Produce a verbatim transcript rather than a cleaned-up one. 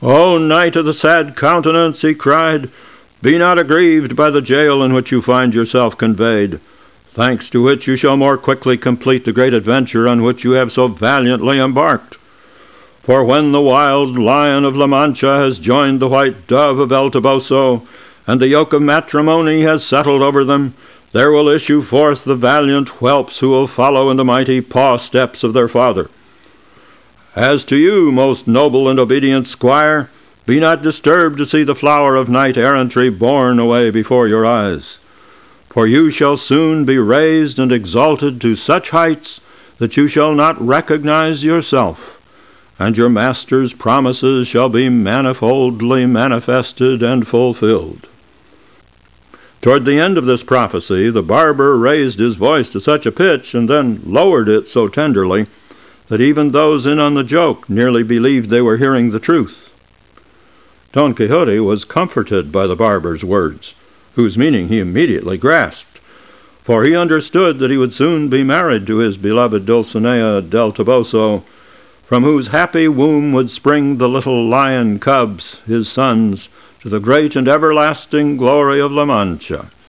"O knight of the sad countenance," he cried, "be not aggrieved by the jail in which you find yourself conveyed, thanks to which you shall more quickly complete the great adventure on which you have so valiantly embarked. For when the wild lion of La Mancha has joined the white dove of El Toboso, and the yoke of matrimony has settled over them, there will issue forth the valiant whelps who will follow in the mighty paw steps of their father. As to you, most noble and obedient squire, be not disturbed to see the flower of knight-errantry borne away before your eyes. For you shall soon be raised and exalted to such heights that you shall not recognize yourself, and your master's promises shall be manifoldly manifested and fulfilled." Toward the end of this prophecy, the barber raised his voice to such a pitch and then lowered it so tenderly that even those in on the joke nearly believed they were hearing the truth. Don Quixote was comforted by the barber's words, whose meaning he immediately grasped, for he understood that he would soon be married to his beloved Dulcinea del Toboso, from whose happy womb would spring the little lion cubs, his sons, to the great and everlasting glory of La Mancha.